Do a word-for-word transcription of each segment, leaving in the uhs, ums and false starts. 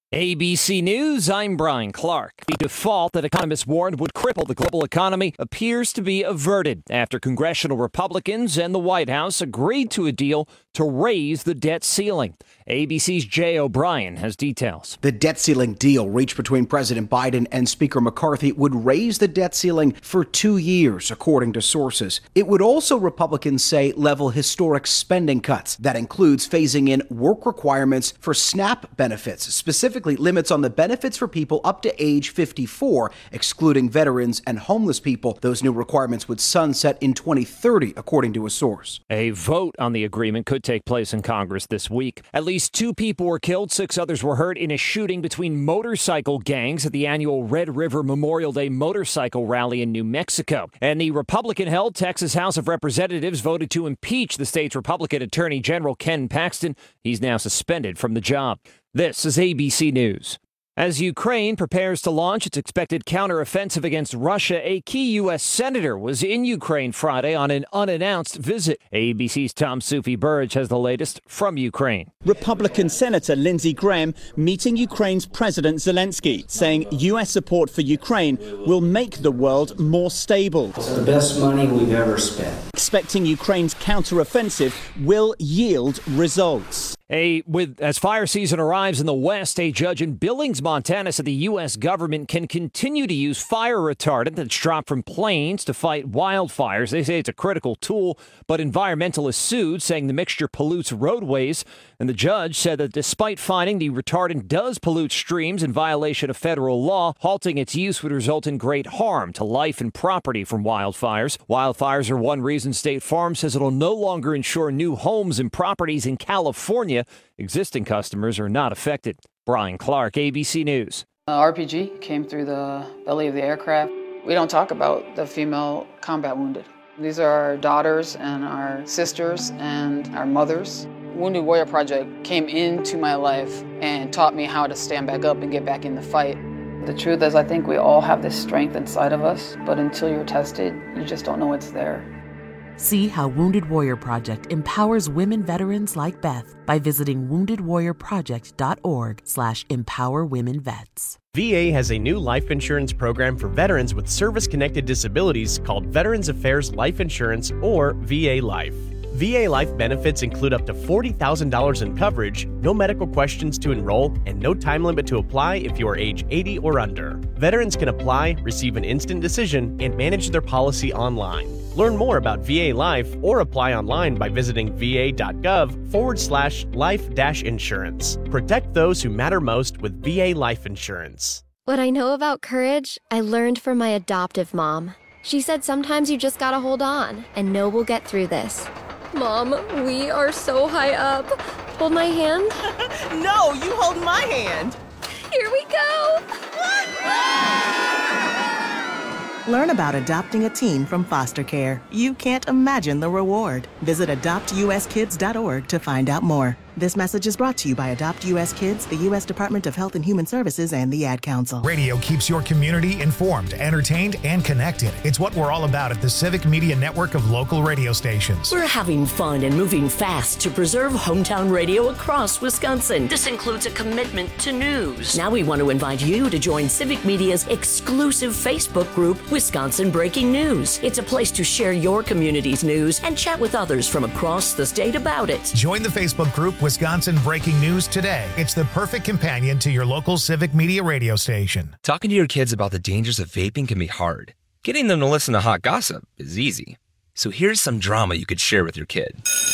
A B C News, I'm Brian Clark. The default that economists warned would cripple the global economy appears to be averted after congressional Republicans and the White House agreed to a deal to raise the debt ceiling. A B C's Jay O'Brien has details. The debt ceiling deal reached between President Biden and Speaker McCarthy would raise the debt ceiling for two years, according to sources. It would also, Republicans say, level historic spending cuts. That includes phasing in work requirements for SNAP benefits, specifically limits on the benefits for people up to age fifty-four, excluding veterans and homeless people. Those new requirements would sunset in twenty thirty, according to a source. A vote on the agreement could take place in Congress this week. At least two people were killed, six others were hurt in a shooting between motorcycle gangs at the annual Red River Memorial Day motorcycle rally in New Mexico. And the Republican-held Texas House of Representatives voted to impeach the state's Republican Attorney General Ken Paxton. He's now suspended from the job. This is A B C News. As Ukraine prepares to launch its expected counteroffensive against Russia, a key U S senator was in Ukraine Friday on an unannounced visit. A B C's Tom Soufi Burge has the latest from Ukraine. Republican Senator Lindsey Graham meeting Ukraine's President Zelensky, saying U S support for Ukraine will make the world more stable. It's the best money we've ever spent. Expecting Ukraine's counteroffensive will yield results. A with as fire season arrives in the West, a judge in Billings, Montana said the U S government can continue to use fire retardant that's dropped from planes to fight wildfires. They say it's a critical tool, but environmentalists sued, saying the mixture pollutes roadways. And the judge said that despite finding the retardant does pollute streams in violation of federal law, halting its use would result in great harm to life and property from wildfires. Wildfires are one reason State Farm says it'll no longer insure new homes and properties in California. Existing customers are not affected. Brian Clark, A B C News. Uh, R P G came through the belly of the aircraft. We don't talk about the female combat wounded. These are our daughters and our sisters and our mothers. Wounded Warrior Project came into my life and taught me how to stand back up and get back in the fight. The truth is, I think we all have this strength inside of us, but until you're tested, you just don't know it's there. See how Wounded Warrior Project empowers women veterans like Beth by visiting wounded warrior project dot org slash empower women vets. V A has a new life insurance program for veterans with service-connected disabilities called Veterans Affairs Life Insurance, or V A Life. V A Life benefits include up to forty thousand dollars in coverage, no medical questions to enroll, and no time limit to apply if you are age eighty or under. Veterans can apply, receive an instant decision, and manage their policy online. Learn more about V A Life or apply online by visiting va.gov forward slash life dash insurance. Protect those who matter most with V A Life Insurance. What I know about courage, I learned from my adoptive mom. She said sometimes you just gotta hold on and know we'll get through this. Mom, we are so high up. Hold my hand. No, you hold my hand. Here we go. Learn about adopting a teen from foster care. You can't imagine the reward. Visit adopt u s kids dot org to find out more. This message is brought to you by Adopt U S Kids, the U S Department of Health and Human Services, and the Ad Council. Radio keeps your community informed, entertained, and connected. It's what we're all about at the Civic Media Network of local radio stations. We're having fun and moving fast to preserve hometown radio across Wisconsin. This includes a commitment to news. Now we want to invite you to join Civic Media's exclusive Facebook group, Wisconsin Breaking News. It's a place to share your community's news and chat with others from across the state about it. Join the Facebook group Wisconsin Breaking News today. It's the perfect companion to your local Civic Media radio station. Talking to your kids about the dangers of vaping can be hard. Getting them to listen to hot gossip is easy. So here's some drama you could share with your kid.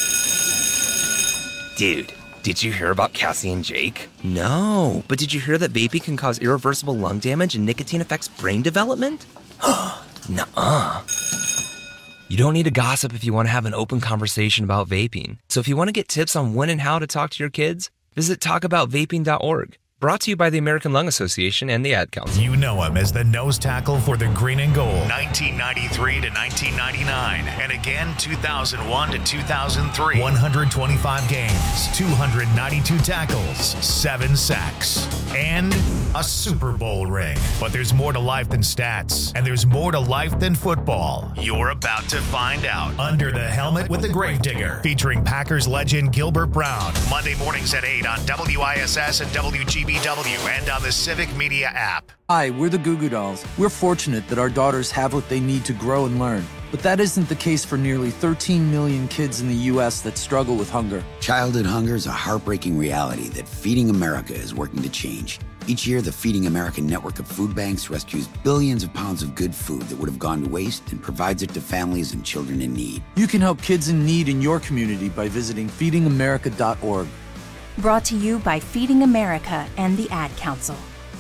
Dude, did you hear about Cassie and Jake? No, but did you hear that vaping can cause irreversible lung damage and nicotine affects brain development? Nuh-uh. You don't need to gossip if you want to have an open conversation about vaping. So if you want to get tips on when and how to talk to your kids, visit talk about vaping dot org. Brought to you by the American Lung Association and the Ad Council. You know him as the nose tackle for the Green and Gold, nineteen ninety-three to nineteen ninety-nine, and again two thousand one to two thousand three. one hundred twenty-five games, two hundred ninety-two tackles, seven sacks, and a Super Bowl ring. But there's more to life than stats, and there's more to life than football. You're about to find out. Under the Helmet with the Gravedigger, featuring Packers legend Gilbert Brown. Monday mornings at eight on W I S S and W G B W and on the Civic Media app. Hi, we're the Goo Goo Dolls. We're fortunate that our daughters have what they need to grow and learn. But that isn't the case for nearly thirteen million kids in the U S that struggle with hunger. Childhood hunger is a heartbreaking reality that Feeding America is working to change. Each year, the Feeding America network of food banks rescues billions of pounds of good food that would have gone to waste and provides it to families and children in need. You can help kids in need in your community by visiting feeding america dot org. Brought to you by Feeding America and the Ad Council.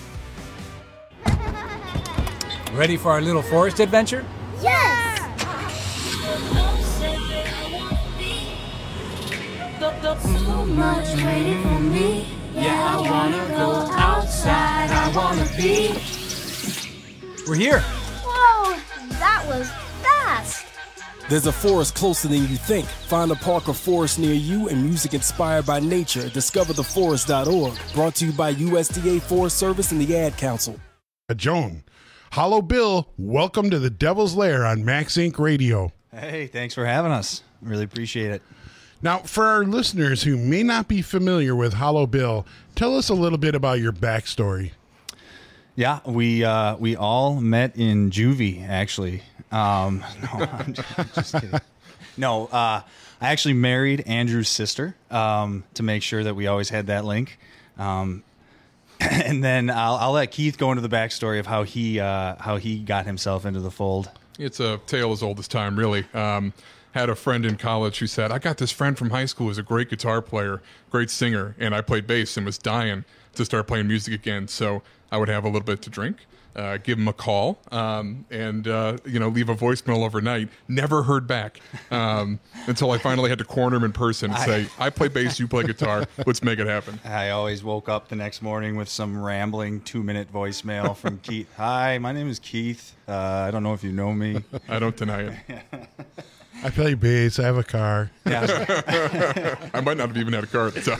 Ready for our little forest adventure? Yes! So much waiting for me. Yeah, I wanna go outside. I wanna be. We're here. Whoa, that was fast. There's a forest closer than you think. Find a park or forest near you and music inspired by nature. discover the forest dot org. Brought to you by U S D A Forest Service and the Ad Council. Joan. Hollow Bill, welcome to the Devil's Lair on Max Inc Radio. Hey, thanks for having us. Really appreciate it. Now, for our listeners who may not be familiar with Hollow Bill, tell us a little bit about your backstory. Yeah, we uh, we all met in juvie, actually. Um, no, I'm just, just kidding. No, uh, I actually married Andrew's sister um, to make sure that we always had that link. Um, and then I'll, I'll let Keith go into the backstory of how he uh, how he got himself into the fold. It's a tale as old as time, really. Um, had a friend in college who said, I got this friend from high school who's a great guitar player, great singer, and I played bass and was dying to start playing music again. So I would have a little bit to drink, uh, give him a call, um, and uh, you know, leave a voicemail overnight. Never heard back um, until I finally had to corner him in person and say, I play bass, you play guitar, let's make it happen. I always woke up the next morning with some rambling two-minute voicemail from Keith. Hi, my name is Keith. Uh, I don't know if you know me. I don't deny it. I play bass. I have a car. Yeah. I might not have even had a car at the time.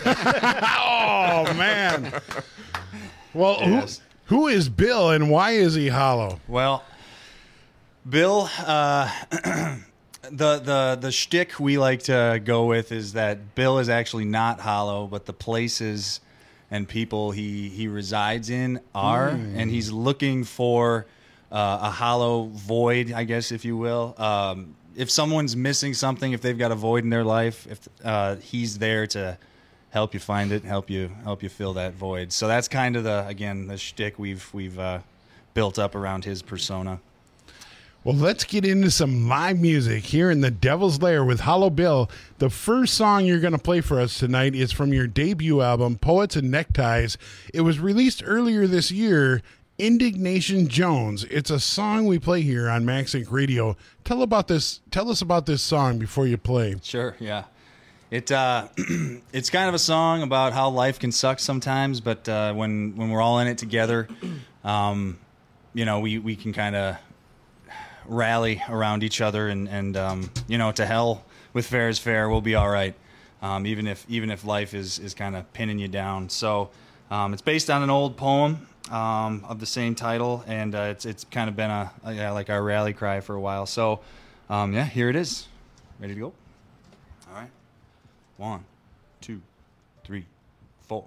Oh, man. Well, Yes. who, who is Bill and why is he hollow? Well, Bill, uh, the the the shtick we like to go with is that Bill is actually not hollow, but the places and people he he resides in are, Mm. and he's looking for uh, a hollow void, I guess, if you will. Um, if someone's missing something, if they've got a void in their life, if uh, he's there to help you find it, help you help you fill that void. So that's kind of the again the shtick we've we've uh, built up around his persona. Well, let's get into some live music here in the Devil's Lair with Hollow Bill. The first song you're going to play for us tonight is from your debut album, Poets and Neckties. It was released earlier this year, Indignation Jones. It's a song we play here on Max Inc Radio. Tell about this. Tell us about this song before you play. Sure, yeah. It uh, it's kind of a song about how life can suck sometimes, but uh, when when we're all in it together, um, you know, we, we can kind of rally around each other, and and um, you know, to hell with fair is fair. We'll be all right, um, even if even if life is is kind of pinning you down. So um, it's based on an old poem um, of the same title, and uh, it's it's kind of been a, a yeah, like our rally cry for a while. So um, yeah, here it is. Ready to go? All right. One, two, three, four.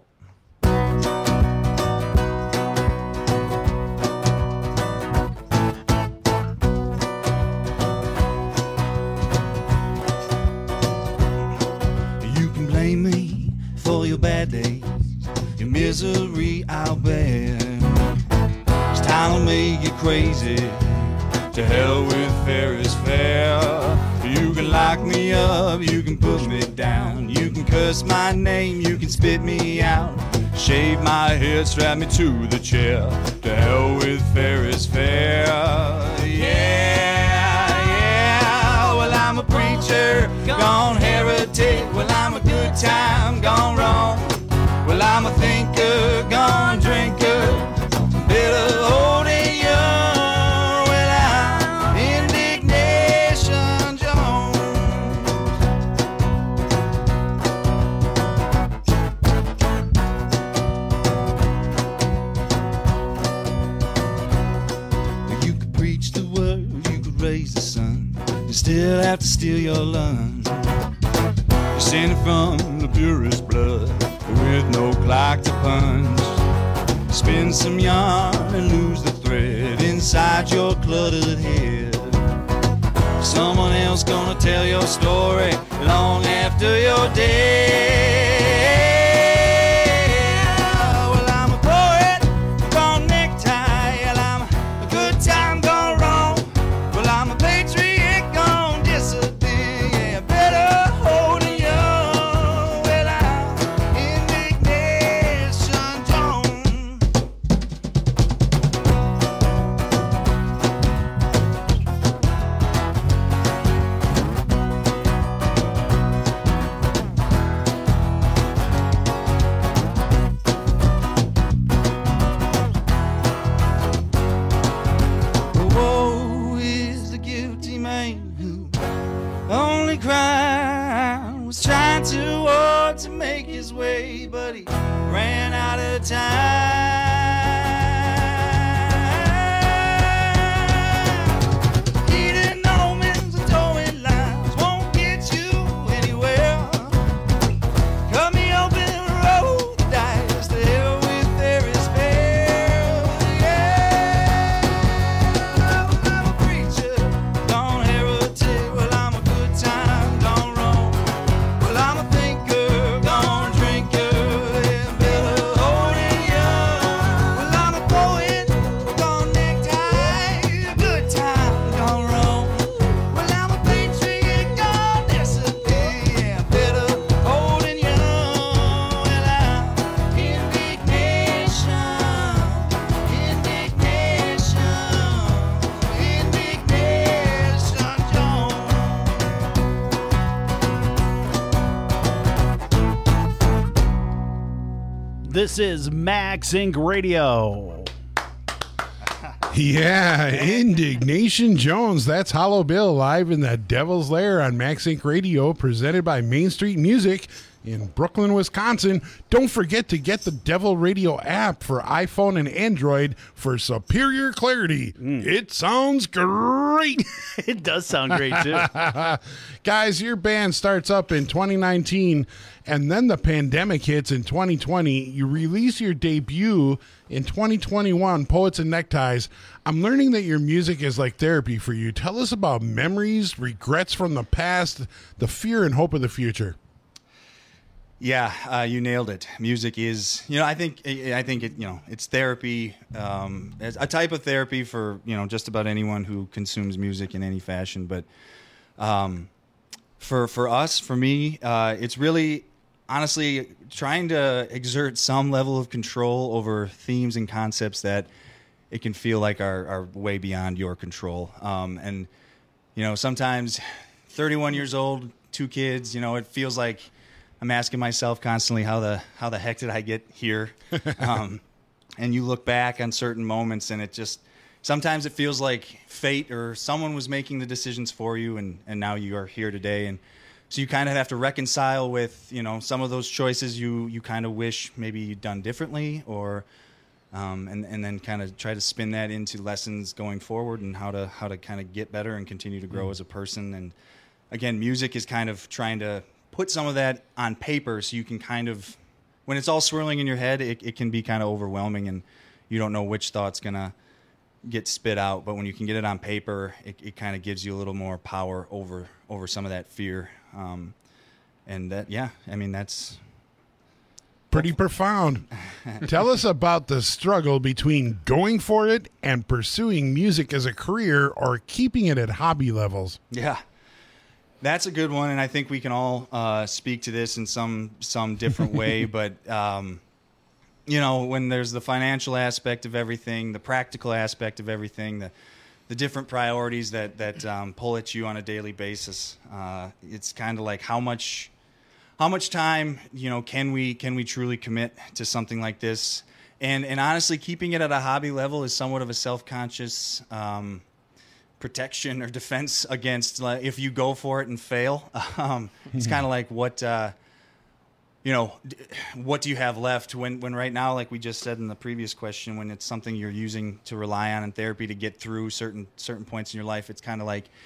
You can blame me for your bad days, your misery I'll bear. This time will make you crazy. To hell with fair is fair. You can lock me up, you can put me down, you can curse my name, you can spit me out, shave my head, strap me to the chair. To hell with fair is fair. Yeah, yeah. Well, I'm a preacher, gone heretic. Well, I'm a good time, gone wrong. Well, I'm a thinker, gone drinker. Better hold it young. have to steal your lunch. Descended from the purest blood, with no clock to punch. Spin some yarn and lose the thread inside your cluttered head. Someone else gonna tell your story long after you're dead. Well, I'm a poet gone necktie, and I'm a good time gone wrong. Well, I'm a patriot gone disappear. Yeah, better hold it young. Well, I'm indignation tone. Woe is the guilty man who only crime was trying too hard to make his way, but he ran out of time. Heating omens and towing lines won't get you anywhere. Cut me open, roll the dice, to hell with Ferris Fair. Yeah, I'm a preacher, gone heretic. Well, I'm a good time, gone wrong. Well, I'm a thinker, gone drinker. Yeah, better hold it young. Well, I'm a poet, gone necktie. Good time, gone wrong. Well, I'm a patriot, gone disappear. Yeah, better hold it young. Well, I'm indignation, indignation, indignation, Jones. This is Max Incorporated. Radio. Yeah, Indignation Jones. That's Hollow Bill live in the Devil's Lair on Max Inc Radio, presented by Main Street Music in Brooklyn, Wisconsin. Don't forget to get the Devil Radio app for iPhone and Android for superior clarity. It sounds great. It does sound great, too. Guys, your band starts up in twenty nineteen, and then the pandemic hits in twenty twenty. You release your debut in twenty twenty-one, Poets and Neckties. I'm learning that your music is like therapy for you. Tell us about memories, regrets from the past, the fear and hope of the future. Yeah, uh, you nailed it. Music is, you know, I think, I think it, you know, it's therapy, um, it's a type of therapy for, you know, just about anyone who consumes music in any fashion. But um, for for us, for me, uh, it's really, honestly, trying to exert some level of control over themes and concepts that it can feel like are, are way beyond your control. Um, and, you know, sometimes thirty-one years old, two kids, you know, it feels like I'm asking myself constantly, how the how the heck did I get here? Um, and you look back on certain moments, and it just sometimes it feels like fate or someone was making the decisions for you, and, and now you are here today. And so you kind of have to reconcile with, you know, some of those choices you you kind of wish maybe you'd done differently, or um, and and then kind of try to spin that into lessons going forward and how to how to kind of get better and continue to grow as a person. And again, music is kind of trying to put some of that on paper so you can kind of, when it's all swirling in your head, it, it can be kind of overwhelming and you don't know which thought's going to get spit out. But when you can get it on paper, it, it kind of gives you a little more power over over some of that fear. Um, and that, yeah, I mean, that's pretty profound. Tell us about the struggle between going for it and pursuing music as a career or keeping it at hobby levels. Yeah. That's a good one, and I think we can all uh, speak to this in some some different way. But um, you know, when there's the financial aspect of everything, the practical aspect of everything, the the different priorities that that um, pull at you on a daily basis, uh, it's kind of like how much how much time, you know, can we can we truly commit to something like this? And and honestly, keeping it at a hobby level is somewhat of a self-conscious Um, protection or defense against, like, if you go for it and fail. Um, it's kind of like what, uh, you know, d- what do you have left when, when right now, like we just said in the previous question, when it's something you're using to rely on in therapy to get through certain, certain points in your life, it's kind of like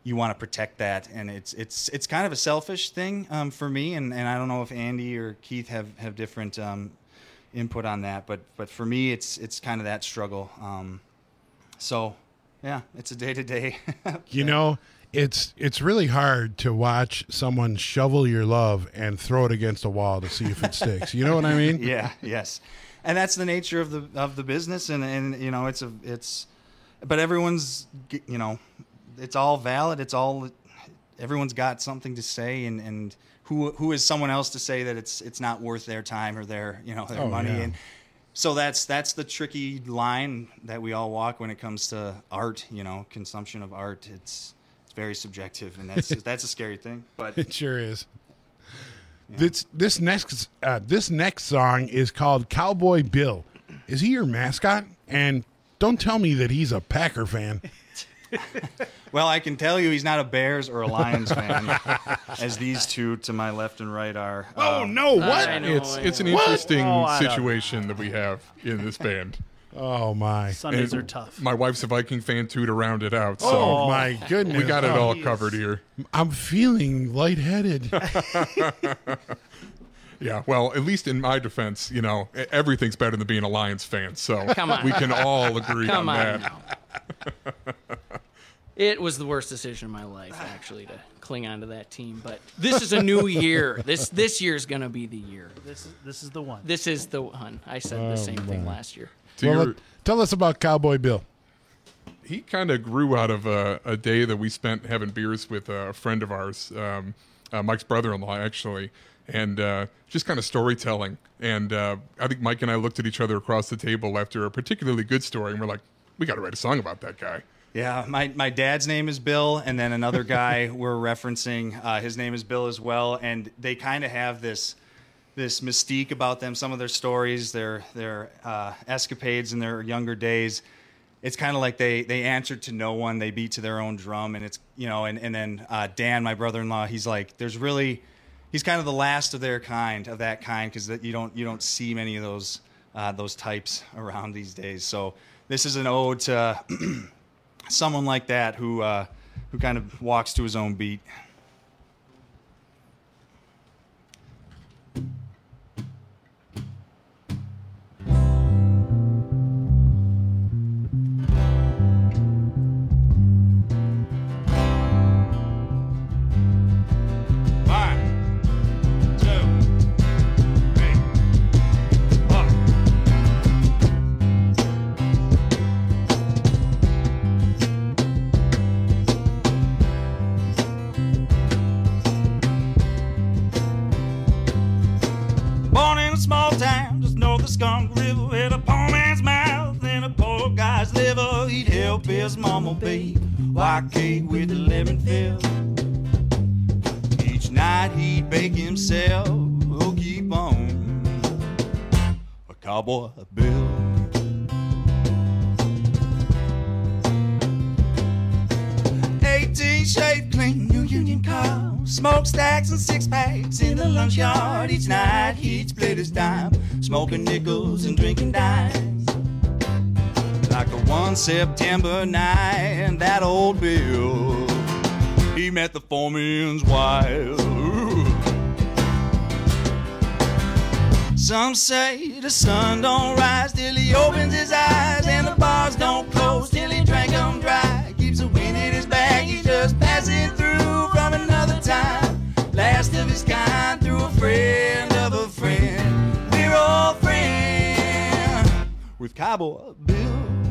you want to protect that, and it's it's it's kind of a selfish thing um, for me, and, and I don't know if Andy or Keith have have different um, input on that, but but for me, it's it's kind of that struggle. Um, so, yeah, it's a day to day. You know, it's it's really hard to watch someone shovel your love and throw it against a wall to see if it sticks. You know what I mean? Yeah. Yes. And that's the nature of the of the business, and, and you know, it's a it's, but everyone's, you know, it's all valid. It's all, everyone's got something to say, and, and who who is someone else to say that it's it's not worth their time or their, you know, their Oh, money. yeah. And so that's that's the tricky line that we all walk when it comes to art. You know, consumption of art. It's it's very subjective, and that's that's a scary thing. But It sure is. This this next uh, this next song is called Cowboy Bill. Is he your mascot? And don't tell me that he's a Packer fan. Well, I can tell you he's not a Bears or a Lions fan, as these two to my left and right are. Oh, Um, no, what? I know, It's- I it's an know. interesting situation that we have in this band. Oh, my. Sundays And are tough. My wife's a Viking fan, too, to round it out. So Oh, my goodness. We got it all Oh. covered here. I'm feeling lightheaded. Yeah, well, at least in my defense, you know, e- everything's better than being a Lions fan. So Come on. we can all agree Come on on that. It was the worst decision of my life, actually, to cling on to that team. But this is a new year. This this year's gonna be the year. This is this is the one. This is the one. I said Oh, the same thing my. last year. To Well, your- let- tell us about Cowboy Bill. He kind of grew out of a, a day that we spent having beers with a friend of ours, um, uh, Mike's brother-in-law, actually, and uh, just kind of storytelling. And uh, I think Mike and I looked at each other across the table after a particularly good story, and we're like, we got to write a song about that guy. Yeah, my, my dad's name is Bill, and then another guy we're referencing, uh, his name is Bill as well, and they kind of have this this mystique about them. Some of their stories, their their uh, escapades in their younger days. It's kind of like they they answered to no one, they beat to their own drum, and it's you know, and and then uh, Dan, my brother-in-law, he's like, there's really, he's kind of the last of their kind, of that kind, because you don't you don't see many of those uh, those types around these days. So this is an ode to someone like that who uh, who kind of walks to his own beat. Born in a small town just north of Skunk River, with a poor man's mouth and a poor guy's liver. He'd help his mama bake white cake with a lemon fill. Each night he'd bake himself, oh, keep on a Cowboy Bill. eighteen shaved clean, new Union car, smokestacks and six packs in the lunch yard. Each night he'd split his dime, smoking nickels and drinking dimes. Like a one September night, and that old Bill, he met the foreman's wife. Ooh. Some say the sun don't rise till he opens his eyes, and the bars don't close till he drank them dry. Keeps a wind in his bag, he's just passing through from another time. Last of his kind, through a friend of a friend. We're all friends with Cowboy Bill.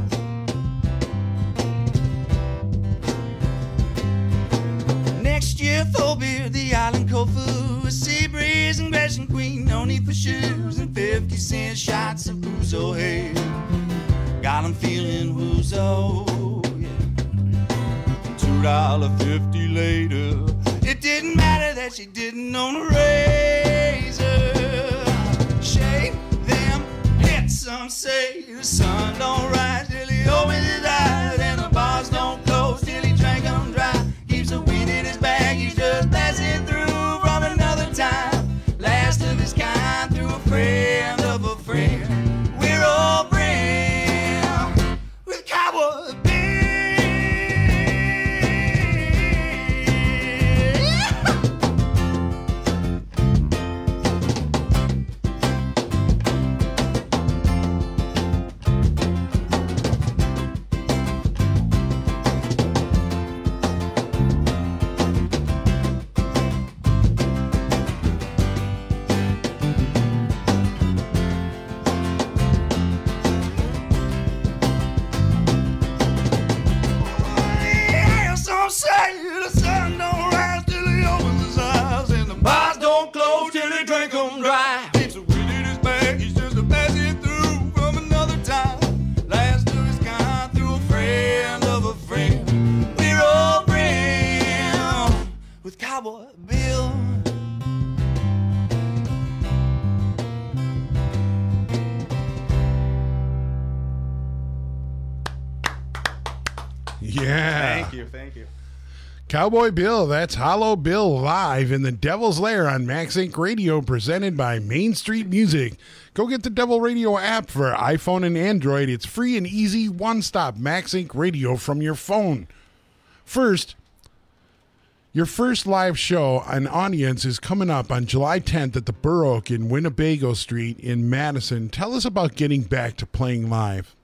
Next year, full beer, the island cold food, a sea breeze and Gresham Queen, no need for shoes, and fifty cent shots of Ouzo hay. Got him feeling woozo, yeah. Two dollar fifty later, it didn't matter that she didn't own a razor. Shave them hits, some say the sun don't rise till he opens his eyes, and the bars don't close till he drank them dry. Keeps the wind in his bag, he's just passing through from another time. Last of his kind, through a friend of a friend. We're all friends with Cowboy Bill. he drank them dry. Keeps a weed in his bag, he's just a passing through from another time. Last of his kind, through a friend of a friend. We're all friends with Cowboy Bill. Yeah. Thank you, thank you. Cowboy Bill, that's Hollow Bill live in the Devil's Lair on Max Inc Radio, presented by Main Street Music. Go get the Devil Radio app for iPhone and Android. It's free and easy, one-stop Max Inc Radio from your phone. First, your first live show and audience is coming up on July tenth at the Burr Oak in Winnebago Street in Madison. Tell us about getting back to playing live.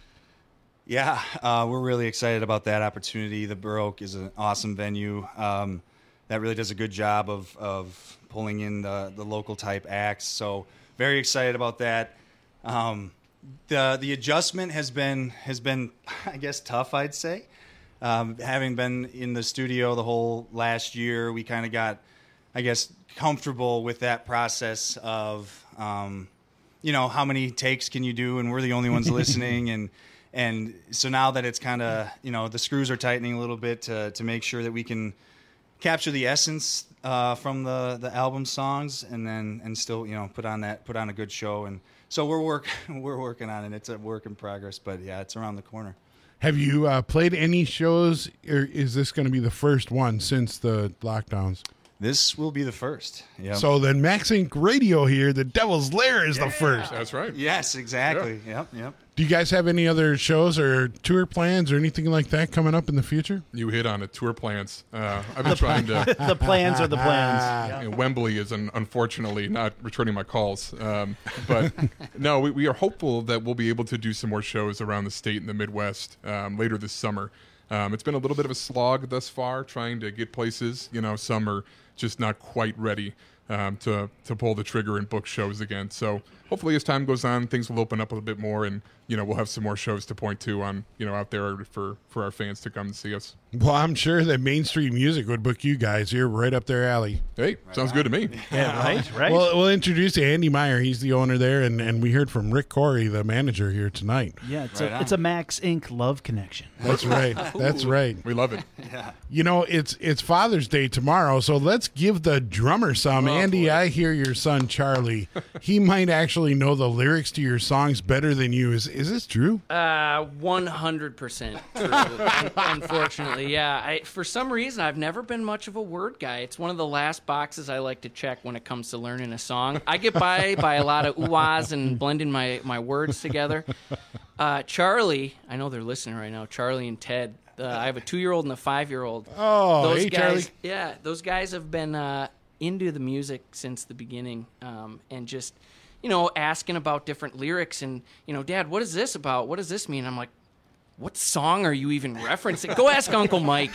Yeah, uh, we're really excited about that opportunity. The Burr Oak is an awesome venue um, that really does a good job of, of pulling in the, the local type acts. So very excited about that. Um, the the adjustment has been has been I guess tough, I'd say. Um, having been in the studio the whole last year, we kind of got I guess comfortable with that process of um, you know, how many takes can you do, and we're the only ones listening. and And so now that it's kind of, you know, the screws are tightening a little bit to, to make sure that we can capture the essence uh, from the, the album songs, and then and still, you know, put on that put on a good show. And so we're work we're working on it. It's a work in progress, but yeah, it's around the corner. Have you uh, played any shows, or is this going to be the first one since the lockdowns? This will be the first. Yeah. So then Max Inc Radio here, the Devil's Lair is yeah. the first. That's right. Yes, exactly. Yeah. Yep, yep. Do you guys have any other shows or tour plans or anything like that coming up in the future? You hit on it. Tour plans. Uh, I've been trying to. The plans are the plans. You know, Wembley is un- unfortunately not returning my calls. Um, but no, we, we are hopeful that we'll be able to do some more shows around the state and the Midwest um, later this summer. Um, it's been a little bit of a slog thus far trying to get places. You know, some are just not quite ready um, to to pull the trigger and book shows again. So hopefully as time goes on, things will open up a little bit more, and you know we'll have some more shows to point to on you know out there for for our fans to come and see us. Well, I'm sure that Main Street Music would book you guys. You're right up their alley. Hey, right sounds on. Good to me. Yeah, right, right. Well, we'll introduce Andy Meyer. He's the owner there, and, and we heard from Rick Corey, the manager here tonight. Yeah, it's right a on. it's a Max Incorporated love connection. That's right. That's right. We love it. Yeah. You know, it's it's Father's Day tomorrow, so let's give the drummer some. Oh, Andy, boy. I hear your son Charlie. He might actually know the lyrics to your songs better than you. Is is this true? Uh, one hundred percent true. Un- unfortunately, yeah. I, for some reason, I've never been much of a word guy. It's one of the last boxes I like to check when it comes to learning a song. I get by by a lot of ooh-ahs and blending my, my words together. Uh, Charlie, I know they're listening right now, Charlie and Ted. Uh, I have a two-year-old and a five-year-old. Oh, those hey, guys, Charlie. Yeah, those guys have been uh, into the music since the beginning, um, and just, you know, asking about different lyrics and, you know, Dad, what is this about? What does this mean? I'm like, what song are you even referencing? Go ask Uncle Mike.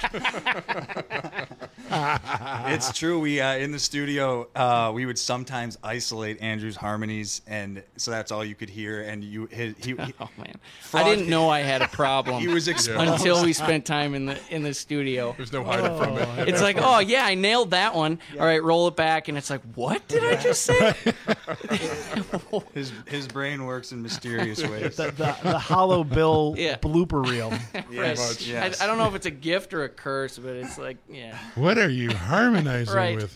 It's true. We uh, in the studio, uh, we would sometimes isolate Andrew's harmonies, and so that's all you could hear. And you, he, he, he oh man, I didn't know I had a problem. He was exposed until we spent time in the in the studio. There's no hiding oh. from it. It's like, oh yeah, I nailed that one. Yeah. All right, roll it back, and it's like, what did I just say? his his brain works in mysterious ways. The, the, the Hollow Bill yeah. blooper reel. Yes, yes. I, I don't know if it's a gift or a curse, but it's like, yeah. What are you harmonizing right. with?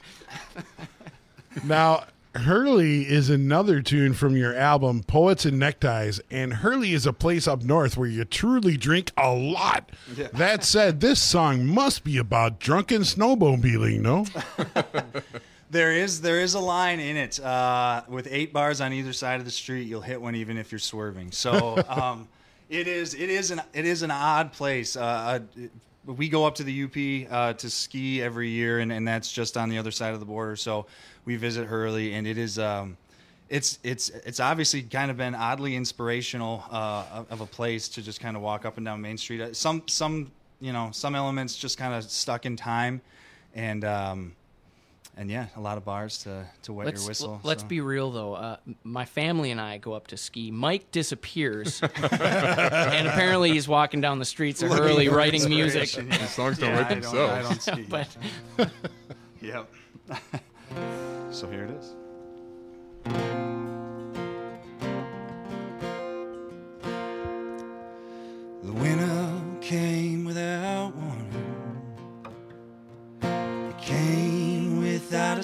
Now, Hurley is another tune from your album, Poets and Neckties, and Hurley is a place up north where you truly drink a lot. Yeah. That said, this song must be about drunken snowmobiling, no? There is there is a line in it uh, with eight bars on either side of the street. You'll hit one even if you're swerving. So um, it is it is an it is an odd place. Uh, it, we go up to the U P uh, to ski every year, and, and that's just on the other side of the border. So we visit Hurley, and it is um, it's it's it's obviously kind of been oddly inspirational uh, of a place to just kind of walk up and down Main Street. Some some you know some elements just kind of stuck in time, and. Um, And yeah, a lot of bars to, to wet let's, your whistle. Let's so. be real, though. Uh, my family and I go up to ski. Mike disappears, and apparently he's walking down the streets of Hurley writing music. Yeah. The songs don't yeah, write I themselves. Don't, I don't ski. but, yep. So here it is.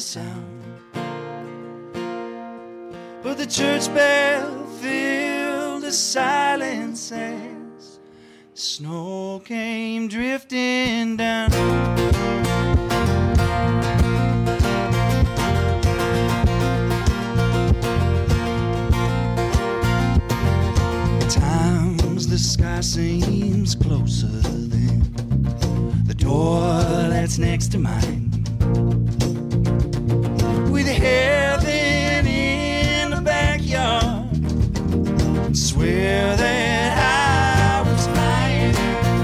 sound. But the church bell filled the silence as snow came drifting down. Times the sky seems closer than the door that's next to mine. With heaven in the backyard, and swear that I was lying.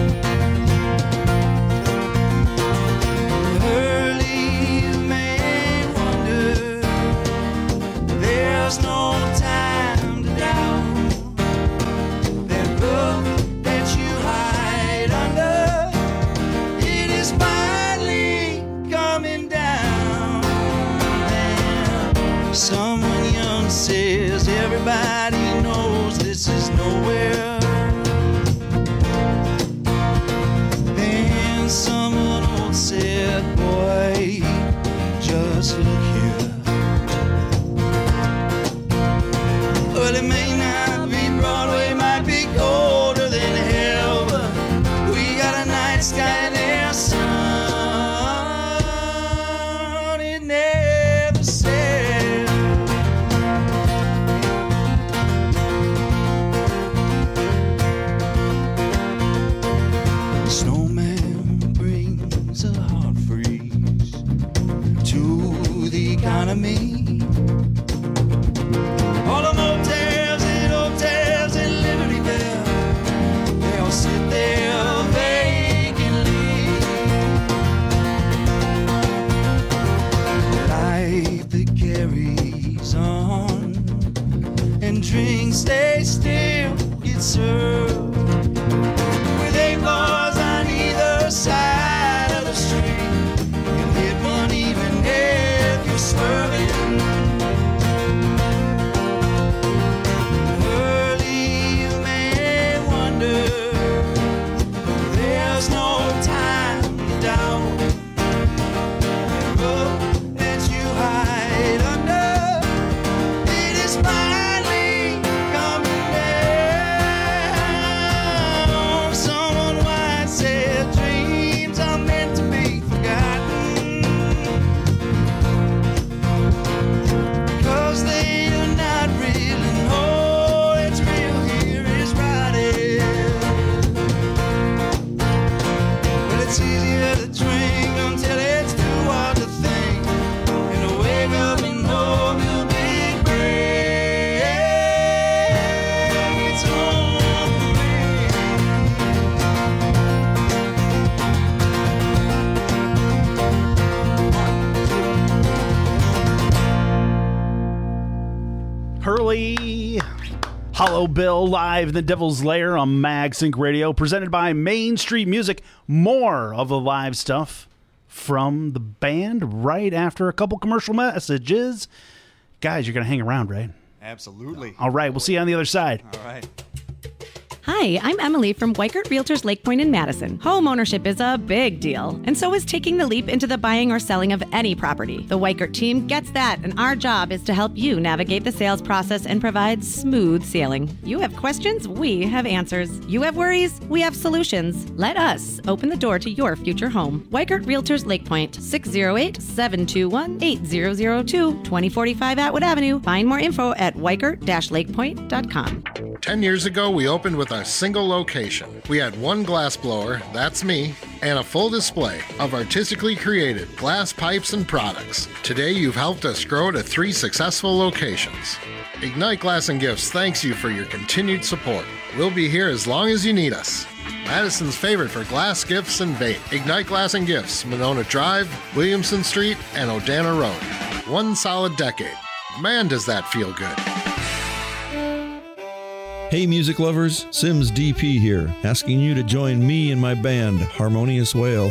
Early you may wonder, there's no time to doubt that roof that you hide under, it is finally coming down. And someone young says everybody knows this is nowhere. Then someone old said, boy, just look here. Well, it may not be Broadway, might be colder than hell, but we got a night sky there, sun, it never said. Snowman brings a hard freeze to the economy. All the motels and hotels in Libertyville, they all sit there vacantly. Life that carries on, and drinks they still get served. With eight bars on either side of the street, you hit one even if you're swerving. Early you may wonder, there's no time to doubt. The rope that you hide under, it is finally coming down. Someone once said dreams are meant to be forgotten, 'cause they do not really know it's real here is rotted. Well, it's easier to drink until it's too hard to think, and to wake up and hope you'll be great. It's on Hurley, Hollow Bill live in the Devil's Lair on MagSync Radio, presented by Main Street Music. More of the live stuff from the band right after a couple commercial messages. Guys, you're going to hang around, right? Absolutely. All right, we'll see you on the other side. All right. Hi, I'm Emily from Weikert Realtors Lake Point in Madison. Home ownership is a big deal, and so is taking the leap into the buying or selling of any property. The Weikert team gets that, and our job is to help you navigate the sales process and provide smooth sailing. You have questions, we have answers. You have worries, we have solutions. Let us open the door to your future home. Weikert Realtors Lake Point, six oh eight, seven two one, eight zero zero two, twenty forty-five Atwood Avenue. Find more info at weikert dash lakepoint dot com. Ten years ago, we opened with a single location. We had one glass blower, that's me, and a full display of artistically created glass pipes and products. Today, you've helped us grow to three successful locations. Ignite Glass and Gifts thanks you for your continued support. We'll be here as long as you need us. Madison's favorite for glass gifts and bait. Ignite Glass and Gifts, Monona Drive, Williamson Street, and Odana Road. One solid decade. Man, does that feel good. Hey music lovers, Sims D P here, asking you to join me and my band, Harmonious Whale, for a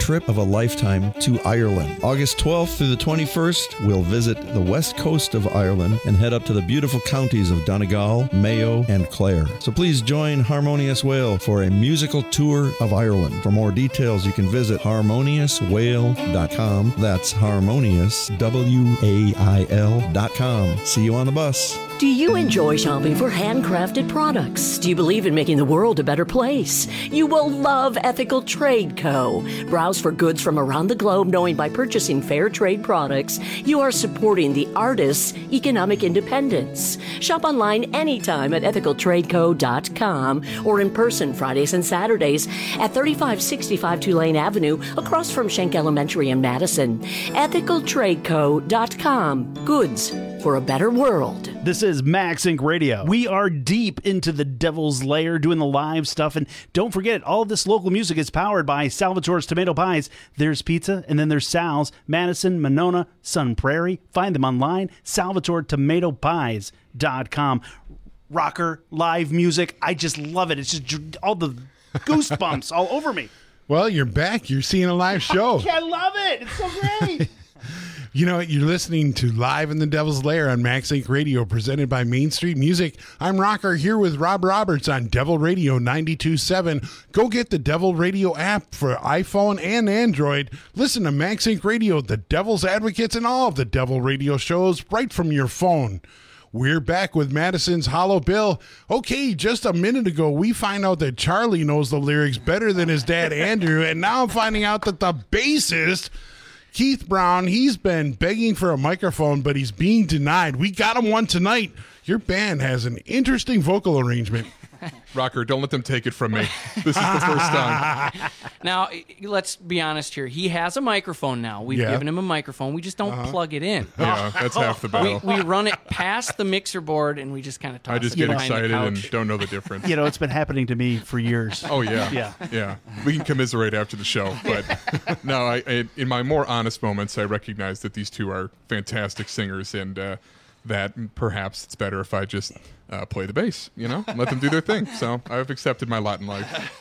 trip of a lifetime to Ireland. August twelfth through the twenty-first, we'll visit the west coast of Ireland and head up to the beautiful counties of Donegal, Mayo, and Clare. So please join Harmonious Whale for a musical tour of Ireland. For more details, you can visit harmonious whale dot com. That's harmonious, W A I L dot com. See you on the bus. Do you enjoy shopping for handcrafted products? Do you believe in making the world a better place? You will love Ethical Trade Co. Browse for goods from around the globe, knowing by purchasing fair trade products, you are supporting the artists' economic independence. Shop online anytime at ethical trade co dot com or in person Fridays and Saturdays at thirty-five sixty-five Tulane Avenue across from Schenck Elementary in Madison. ethical trade co dot com. Goods for a better world. This is Max Inc Radio. We are deep into the Devil's Lair doing the live stuff. And don't forget, all of this local music is powered by Salvatore's Tomato Pies. There's pizza, and then there's Sal's, Madison, Monona, Sun Prairie. Find them online, salvatore tomato pies dot com. Rocker, live music. I just love it. It's just all the goosebumps all over me. Well, you're back. You're seeing a live show. I love it. It's so great. You know, you're listening to Live in the Devil's Lair on Max Inc Radio, presented by Main Street Music. I'm Rocker here with Rob Roberts on Devil Radio ninety-two point seven. Go get the Devil Radio app for iPhone and Android. Listen to Max Inc Radio, the Devil's Advocates, and all of the Devil Radio shows right from your phone. We're back with Madison's Hollow Bill. Okay, just a minute ago, we find out that Charlie knows the lyrics better than his dad, Andrew, and now I'm finding out that the bassist, Keith Brown, he's been begging for a microphone, but he's being denied. We got him one tonight. Your band has an interesting vocal arrangement. Rocker, don't let them take it from me. This is the first time. Now, let's be honest here. He has a microphone now. We've Yeah. given him a microphone. We just don't Uh-huh. plug it in. Yeah, that's half the battle. We, we run it past the mixer board, and we just kind of toss I just it get behind the excited and couch. don't know the difference. You know, it's been happening to me for years. Oh, yeah. Yeah. Yeah. We can commiserate after the show. But no, I, I, in my more honest moments, I recognize that these two are fantastic singers and uh, that perhaps it's better if I just uh, play the bass, you know, let them do their thing. So I've accepted my lot in life.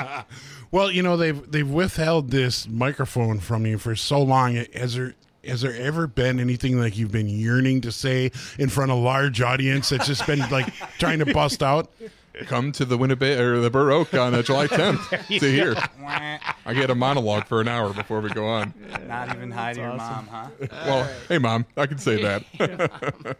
Well, you know, they've they've withheld this microphone from you for so long. Has there has there ever been anything like you've been yearning to say in front of a large audience that's just been like trying to bust out? Come to the Winnebago or the Burr Oak on uh, July tenth to hear. I get a monologue for an hour before we go on. Not even hi to your mom, huh? Well, hey, Mom, I can say that.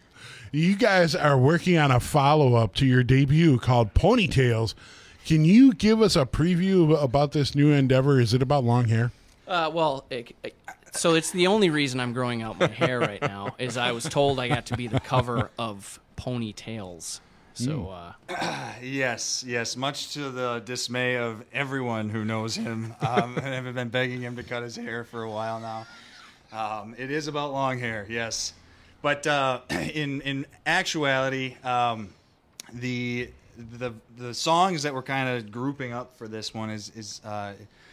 You guys are working on a follow-up to your debut called Ponytails. Can you give us a preview about this new endeavor? Is it about long hair? Uh, well, it, it- so it's the only reason I'm growing out my hair right now is I was told I got to be the cover of Ponytails. So, uh, yes, yes. Much to the dismay of everyone who knows him, um, and I've been begging him to cut his hair for a while now. Um, it is about long hair, yes. But uh, in in actuality, um, the the the songs that we're kind of grouping up for this one is is uh,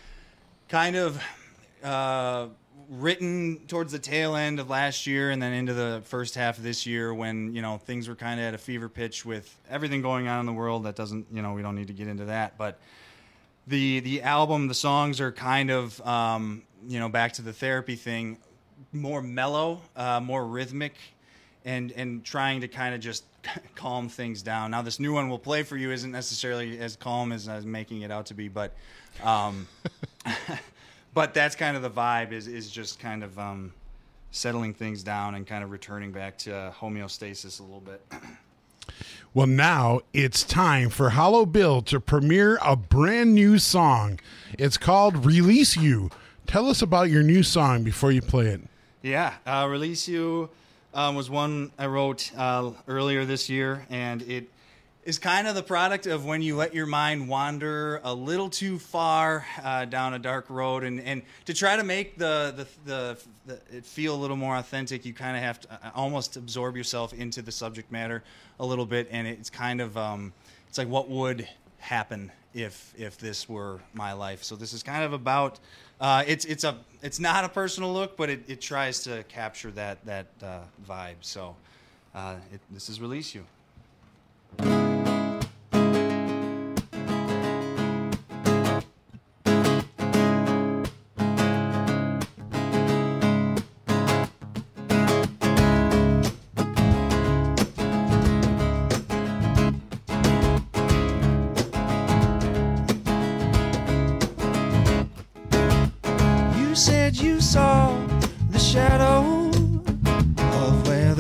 kind of uh, written towards the tail end of last year and then into the first half of this year when, you know, things were kind of at a fever pitch with everything going on in the world. That doesn't, you know, we don't need to get into that. But the the album, the songs are kind of, um, you know, back to the therapy thing, more mellow, uh, more rhythmic, and and trying to kind of just calm things down. Now, this new one we'll play for you isn't necessarily as calm as I was making it out to be, but um, but that's kind of the vibe, is is just kind of um, settling things down and kind of returning back to uh, homeostasis a little bit. Well, now it's time for Hollow Bill to premiere a brand new song. It's called Release You. Tell us about your new song before you play it. Yeah, uh, Release You um, was one I wrote uh, earlier this year, and it is kind of the product of when you let your mind wander a little too far uh, down a dark road, and, and to try to make the, the, the, the it feel a little more authentic, you kind of have to almost absorb yourself into the subject matter a little bit, and it's kind of um, it's like what would happen if if this were my life. So this is kind of about uh, it's it's a it's not a personal look, but it, it tries to capture that that uh, vibe. So uh, it, this is Release You.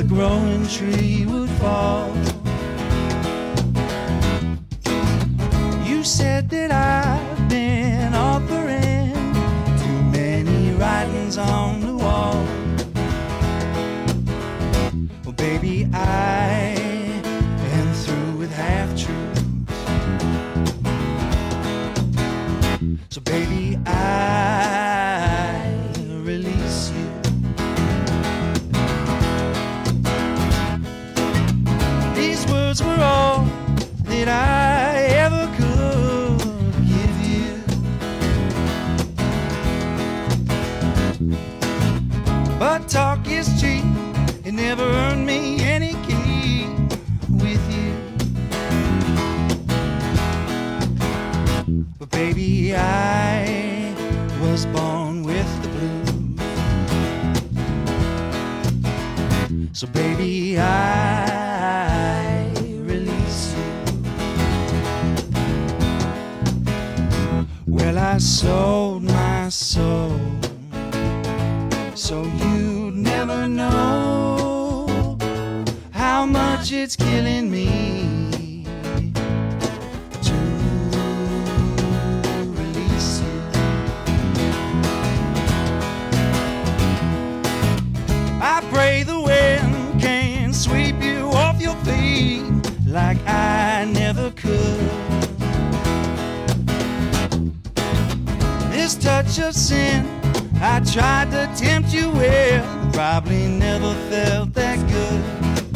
the growing tree would fall. You said that I've been offering too many writings on the wall. Well, baby, I am through with half-truths. So, baby, I release you. These words were all that I ever could give you. But talk is cheap, it never earned me any key with you. But baby, I was born with the blues. So baby, I release you. Well, I sold my soul so you'd never know how much it's killing me to release you. I pray the wind can sweep you off your feet like I never could. This touch of sin I tried to tempt you with, probably never felt that good.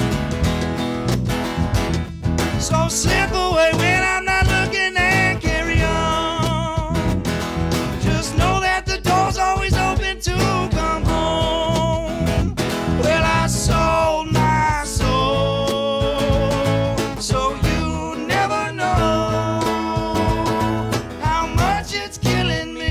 So slip away when I'm not looking and carry on. Just know that the door's always open to come home. Well, I sold my soul so you never know how much it's killing me.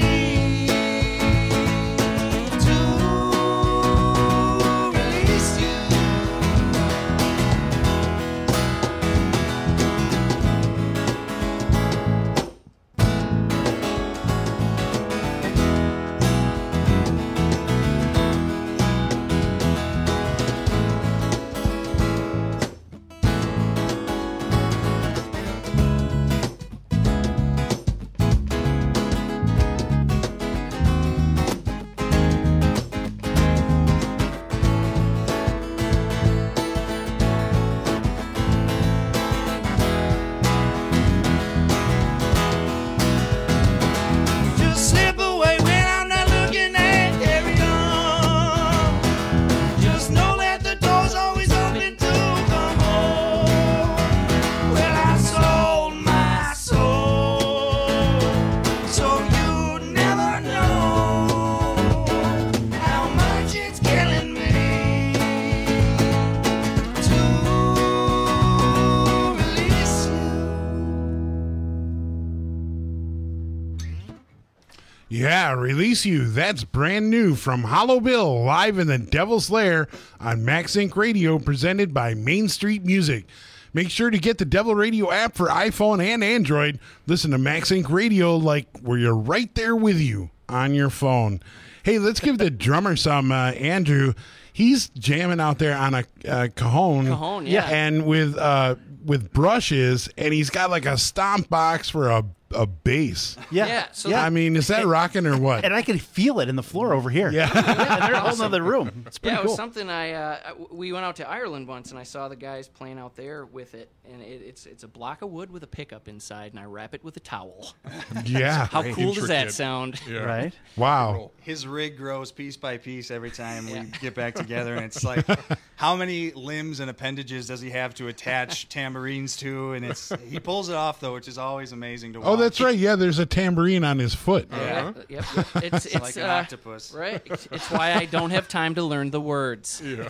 Yeah, Release You. That's brand new from Hollow Bill, live in the Devil's Lair on Max Inc Radio, presented by Main Street Music. Make sure to get the Devil Radio app for iPhone and Android. Listen to Max Inc Radio like where you're right there with you on your phone. Hey, let's give the drummer some, uh, Andrew. He's jamming out there on a uh, cajon. Cajon, yeah. And with uh, with brushes, and he's got like a stomp box for a a bass. Yeah. Yeah, so yeah. I mean, is that rocking or what? And I can feel it in the floor over here. Yeah. And they're in a whole other room. It's pretty yeah, it was cool. something I, uh, I- we went out to Ireland once, and I saw the guys playing out there with it, and it, it's it's a block of wood with a pickup inside, and I wrap it with a towel. Yeah. How cool does that Intricate. sound? Yeah. Right? Wow. His rig grows piece by piece every time we get back together, and it's like, how many limbs and appendages does he have to attach tambourines to? And it's he pulls it off though, which is always amazing to watch. Oh, that's right. Yeah, there's a tambourine on his foot. Yeah, yep. It's, it's, like an uh, octopus. right? It's, it's why I don't have time to learn the words. Yeah.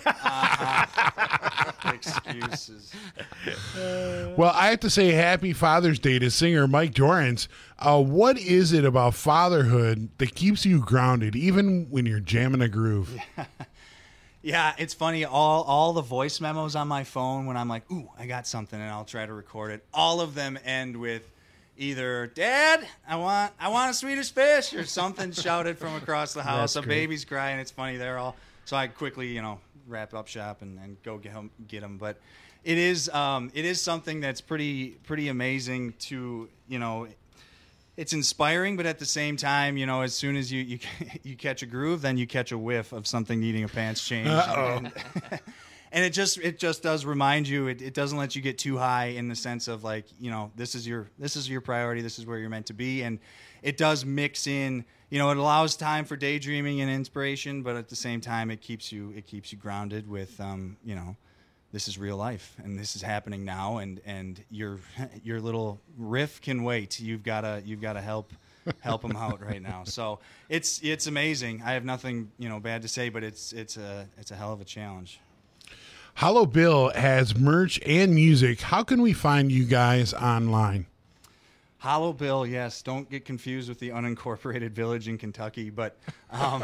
Excuses. Well, I have to say happy Father's Day to singer Mike Dorrance. Uh, what is it about fatherhood that keeps you grounded, even when you're jamming a groove? Yeah, it's funny. All all the voice memos on my phone when I'm like, ooh, I got something, and I'll try to record it. All of them end with either "Dad, I want I want a Swedish fish" or something shouted from across the house. That's A great. baby's crying. It's funny. They're all so I quickly, you know, wrap up shop and, and go get them, get them. But it is um, it is something that's pretty pretty amazing to, you know, it's inspiring, but at the same time, you know, as soon as you you, you catch a groove, then you catch a whiff of something needing a pants change. And, and it just it just does remind you. It, it doesn't let you get too high in the sense of like, you know, this is your this is your priority. This is where you're meant to be, and it does mix in. You know, it allows time for daydreaming and inspiration, but at the same time, it keeps you it keeps you grounded with, um, you know, this is real life and this is happening now, and, and your your little riff can wait. You've gotta you've gotta help help them out right now. So it's it's amazing. I have nothing, you know, bad to say, but it's it's a it's a hell of a challenge. Hollow Bill has merch and music. How can we find you guys online? Hollow Bill, yes. Don't get confused with the unincorporated village in Kentucky, but um,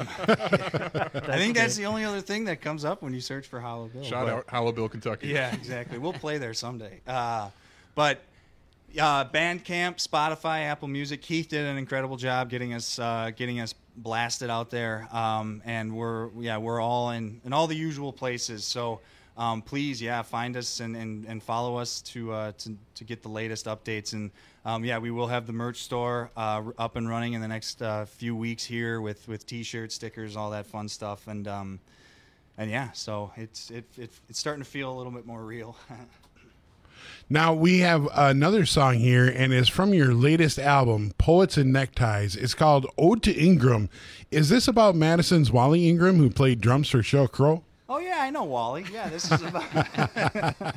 I think that's the only other thing that comes up when you search for Hollow Bill. Shout but, out Hollow Bill, Kentucky. Yeah, exactly. We'll play there someday. Uh, but uh, Bandcamp, Spotify, Apple Music. Keith did an incredible job getting us uh, getting us blasted out there, um, and we're yeah we're all in in all the usual places. So. Um, please, yeah, find us and, and, and follow us to, uh, to to get the latest updates. And um, yeah, we will have the merch store uh, up and running in the next uh, few weeks here with, with T-shirts, stickers, all that fun stuff. And um, and yeah, so it's it, it it's starting to feel a little bit more real. Now we have another song here, and it's from your latest album, Poets and Neckties. It's called Ode to Ingram. Is this about Madison's Wally Ingram, who played drums for Sheryl Crow? Oh, yeah, I know Wally. Yeah, this is about...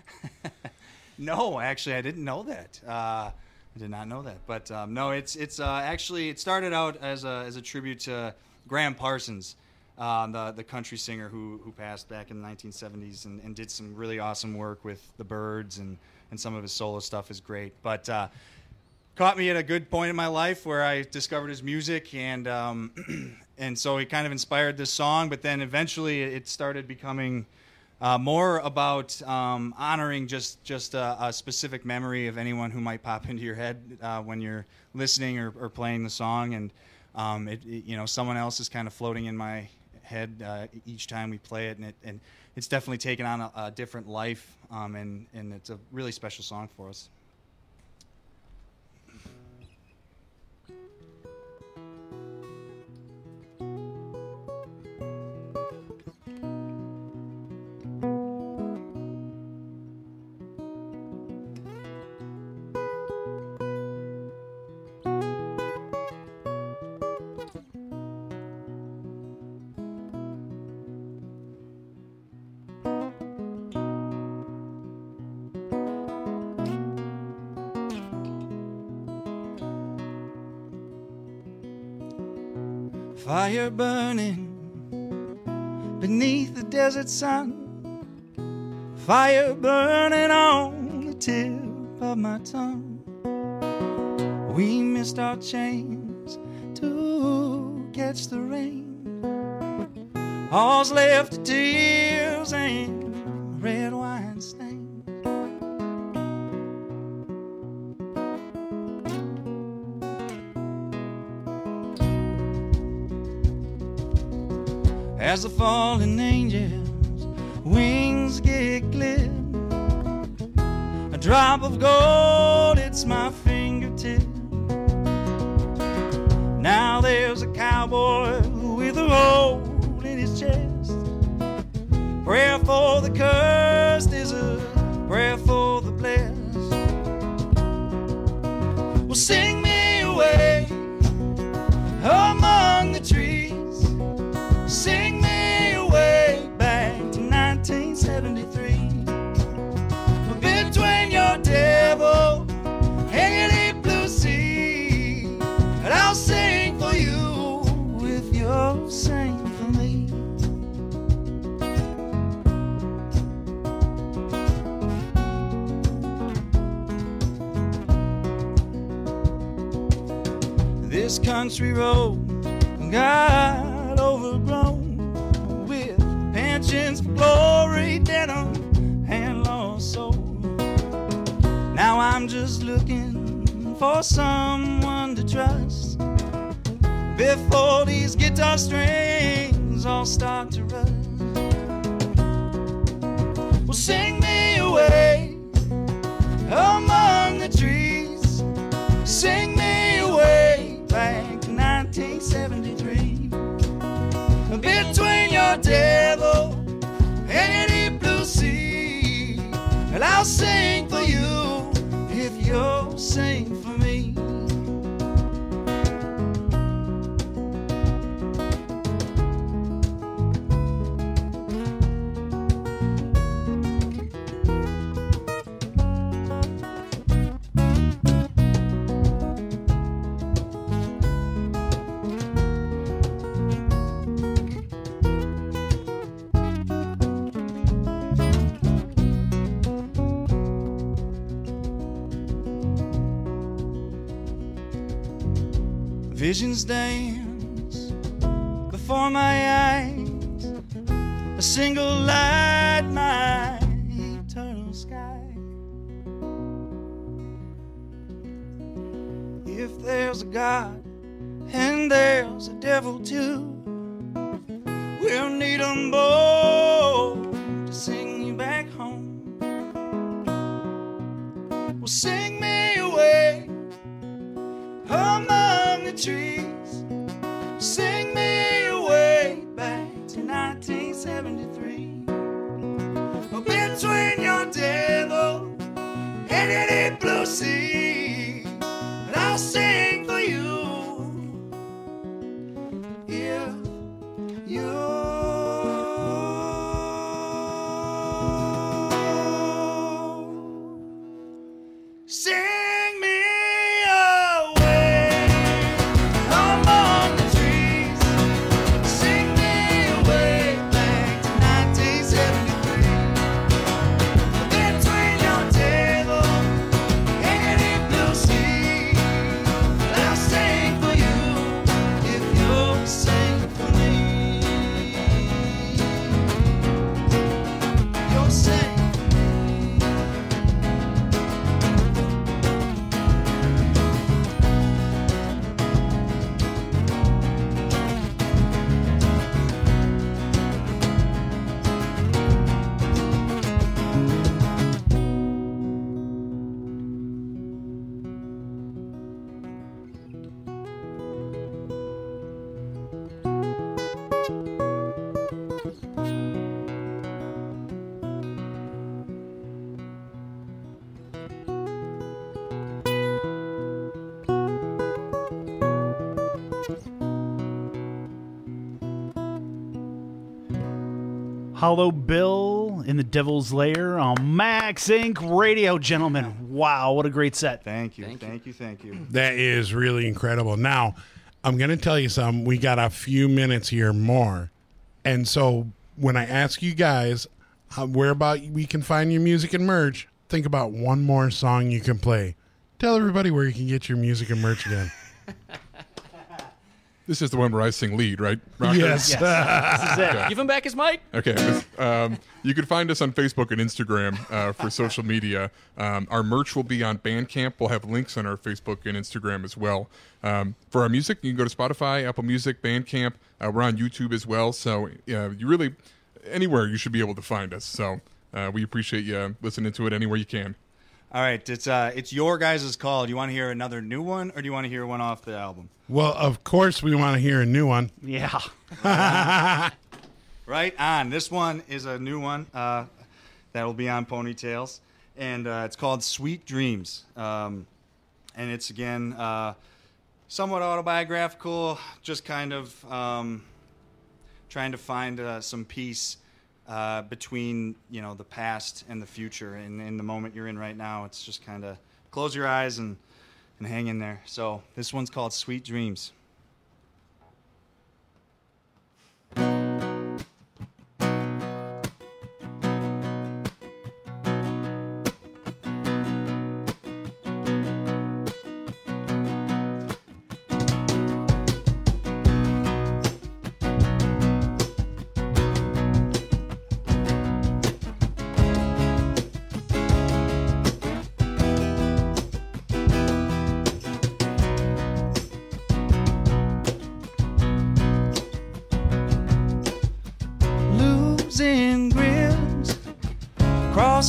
No, actually, I didn't know that. Uh, I did not know that. But, um, no, it's it's uh, actually... It started out as a as a tribute to Graham Parsons, uh, the the country singer who who passed back in the nineteen seventies and, and did some really awesome work with the Byrds, and, and some of his solo stuff is great. But uh, caught me at a good point in my life where I discovered his music, and... Um, And so he kind of inspired this song, but then eventually it started becoming uh, more about um, honoring just just a, a specific memory of anyone who might pop into your head uh, when you're listening or, or playing the song. And um, it, it, you know, someone else is kind of floating in my head uh, each time we play it, and it and it's definitely taken on a, a different life. Um, and and it's a really special song for us. Fire burning beneath the desert sun, fire burning on the tip of my tongue. We missed our chance to catch the rain. All's left are tears and red wine stains. As the fallen angels' wings get glib, a drop of gold, it's my fingertip. Now there's a cowboy with a hole in his chest. Prayer for the cursed is a prayer for the blessed. Well, sing me away among the trees. Sing me away back to nineteen seventy-three. Between your devil and your deep blue sea, and I'll sing for you if you'll sing for me. This country road got overgrown with pensions for glory, denim, and lost soul. Now I'm just looking for someone to trust before these guitar strings all start to rust. will sing me away among the trees. Sing me away back to nineteen seventy-three. Between your devil and your deep blue sea, and I'll sing for you if you'll sing for me. Visions dance before my eyes, a single light, my eternal sky. If there's a God and there's a devil too, we'll need 'em both to sing you back home. Well, sing me away among the trees. Sing me away back to nineteen seventy-three. Between your devil and your deep blue sea, and I'll sing for you if you. Sing me away among the trees. Sing me away back to nineteen seventy-three. Between your devil and your deep blue sea, and I'll sing for you if you'll sing for me. You'll sing. Hollow Bill in the Devil's Lair on Max Incorporated. Radio, gentlemen. Wow, what a great set. Thank you, thank, thank you, thank you. That is really incredible. Now, I'm going to tell you something. We got a few minutes here more. And so when I ask you guys uh, where about we can find your music and merch, think about one more song you can play. Tell everybody where you can get your music and merch again. This is the one where I sing lead, right, Rocker? Yes. Yes. This is it. Okay. Give him back his mic. Okay. This- um, you can find us on Facebook and Instagram uh, for social media. Um, our merch will be on Bandcamp. We'll have links on our Facebook and Instagram as well. Um, for our music, you can go to Spotify, Apple Music, Bandcamp. Uh, we're on YouTube as well. So uh, you really, anywhere you should be able to find us. So uh, we appreciate you listening to it anywhere you can. All right, it's uh, it's your guys' call. Do you want to hear another new one, or do you want to hear one off the album? Well, of course we want to hear a new one. Yeah. Right on. This one is a new one uh, that will be on Ponytails, and uh, it's called Sweet Dreams. Um, and it's, again, uh, somewhat autobiographical, just kind of um, trying to find uh, some peace uh, between, you know, the past and the future. And in the moment you're in right now, it's just kind of close your eyes and, and hang in there. So this one's called Sweet Dreams.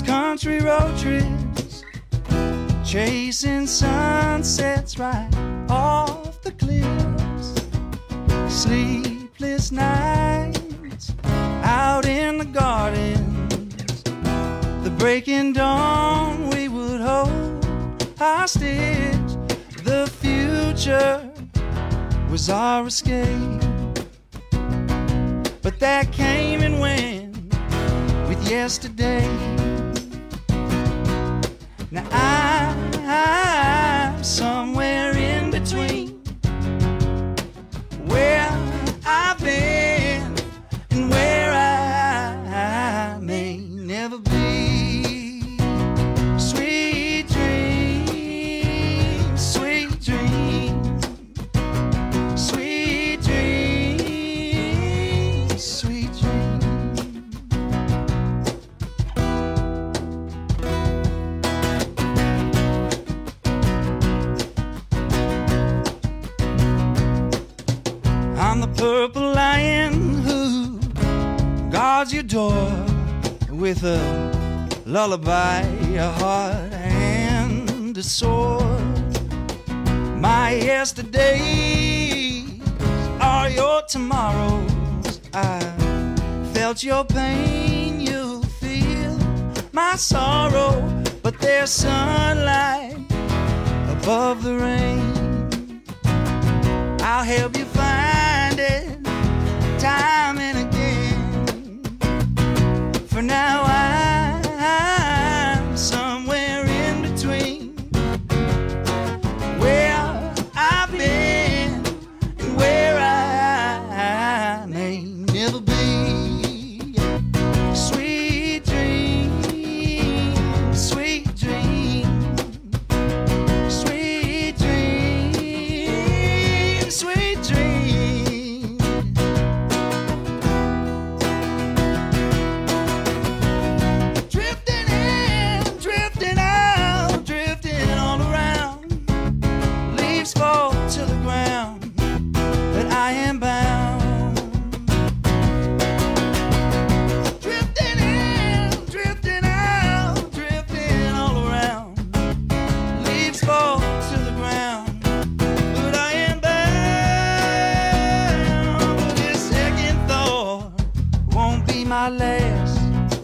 cross-country road trips, chasing sunsets right off the cliffs, sleepless nights out in the gardens, the breaking dawn we would hold hostage. The future was our escape, but that came and went with yesterday. Now I, I'm somewhere in between where I've been and where I, I may never be. Sweet dreams, sweet dreams, sweet dreams, sweet dreams. I'm the purple lion who guards your door with a lullaby, a heart, and a sword. My yesterdays are your tomorrows. I felt your pain, you feel my sorrow, but there's sunlight above the rain. I'll help you find it time and again. For now I, I'm somewhere in between where I've been and where I, I may never be. Sweet dreams, sweet dreams, sweet dreams, sweet dreams. Drifting in, drifting out, drifting all around. Leaves fall to the ground, but I am bound. Drifting in, drifting out, drifting all around. Leaves fall to the ground, but I am bound. But this second thought won't be my last.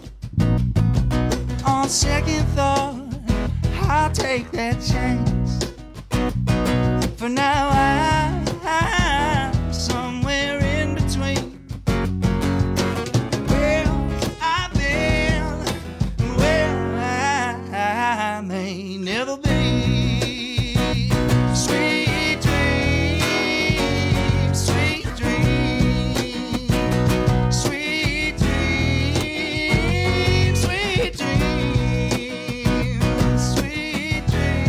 On second thought, I'll take that chance. For now I, I'm somewhere in between where I've been and where I, I may never be. Sweet dreams, sweet dreams, sweet dreams, sweet dreams, sweet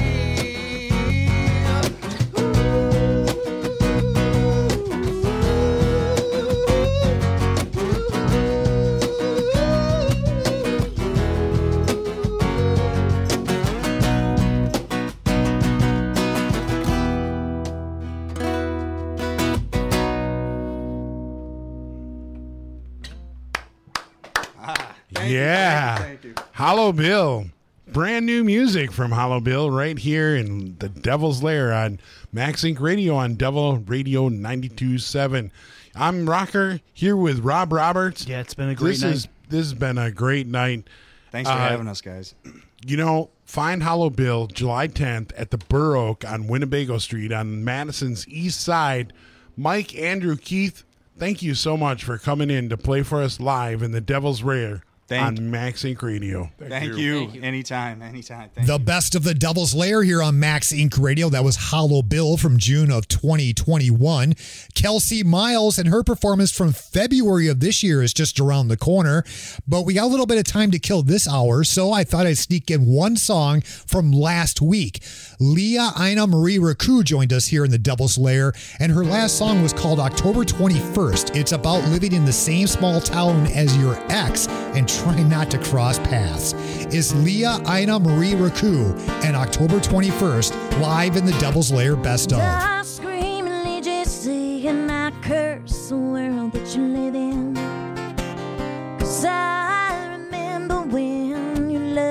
Yeah. Hollow Bill. Brand new music from Hollow Bill right here in the Devil's Lair on Max Inc Radio on Devil Radio ninety-two point seven. I'm Rocker here with Rob Roberts. Yeah, it's been a great this night. Is, this has been a great night. Thanks for Uh, having us, guys. You know, find Hollow Bill July tenth at the Burr Oak on Winnebago Street on Madison's east side. Mike, Andrew, Keith, thank you so much for coming in to play for us live in the Devil's Lair Thank on Max Inc Radio. Thank, Thank you. you. Thank you. Anytime, anytime. Thank the you. best of the Devil's Lair here on Max Inc Radio. That was Hollow Bill from June of twenty twenty-one. Kelsey Miles and her performance from February of this year is just around the corner. But we got a little bit of time to kill this hour, so I thought I'd sneak in one song from last week. Leah Ina Marie Raku joined us here in the Devil's Lair, and her last song was called October twenty-first. It's about living in the same small town as your ex and trying not to cross paths. Is Leah Ina Marie Raku and October twenty-first live in the Devil's Lair Best Of. I screamingly just say and I curse the world that you live in. 'Cause I remember when you loved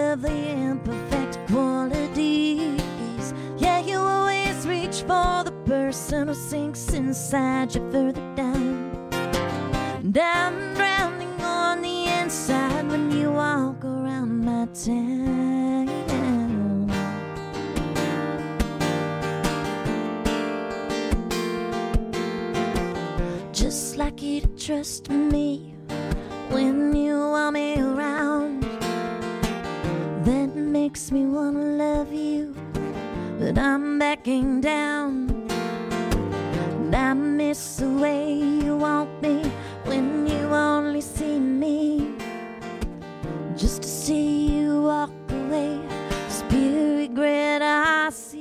inside you further down. And I'm drowning on the inside when you walk around my town. Just like you to trust me when you want me around. That makes me wanna love you, but I'm backing down. And I miss the way you want me when you only see me. Just to see you walk away, it's pure regret I see.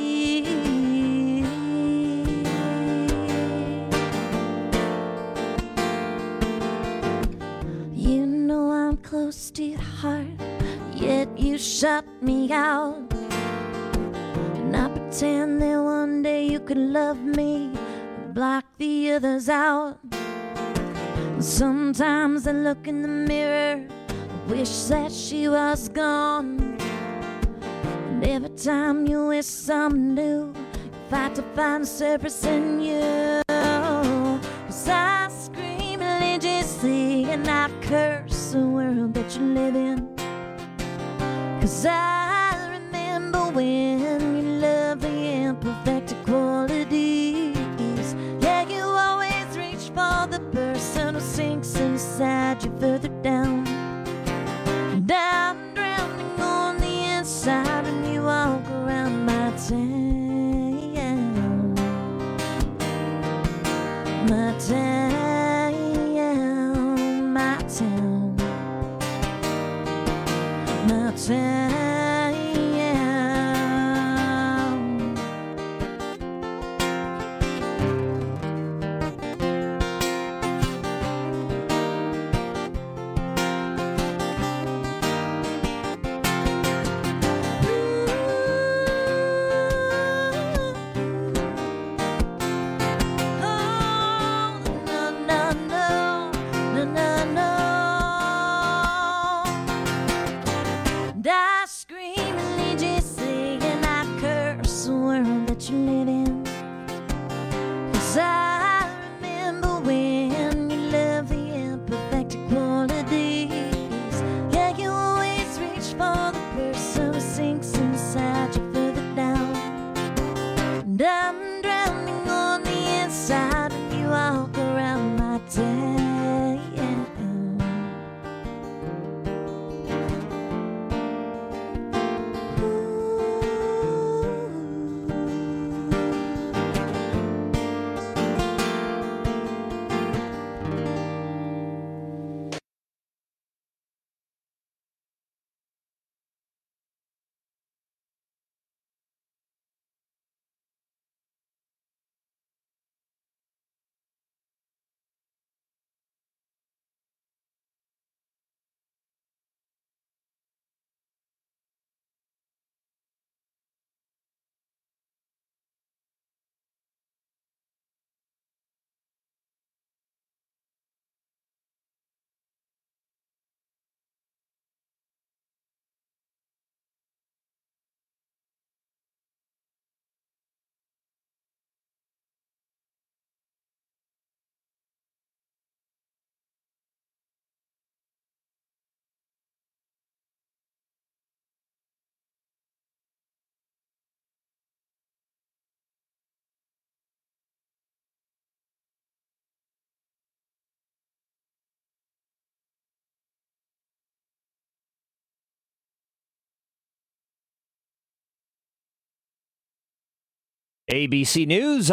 You know I'm close to your heart, yet you shut me out. And I pretend that one day you could love me, block the others out. Sometimes I look in the mirror, wish that she was gone. And every time you wish something new, you fight to find surface in you. 'Cause I scream religiously and I curse the world that you live in. 'Cause I remember when you loved the imperfect qualities. Yeah, you always reach for the person who sinks inside you further down. And I'm drowning on the inside when you walk around my town. My town, my town, my town. And I scream religiously and I curse the world that you live in. 'Cause I remember when you loved the imperfect qualities. Yeah, you always reach for the person who sinks inside you further down. And I'm drowning on the inside when you walk around my town. A B C News.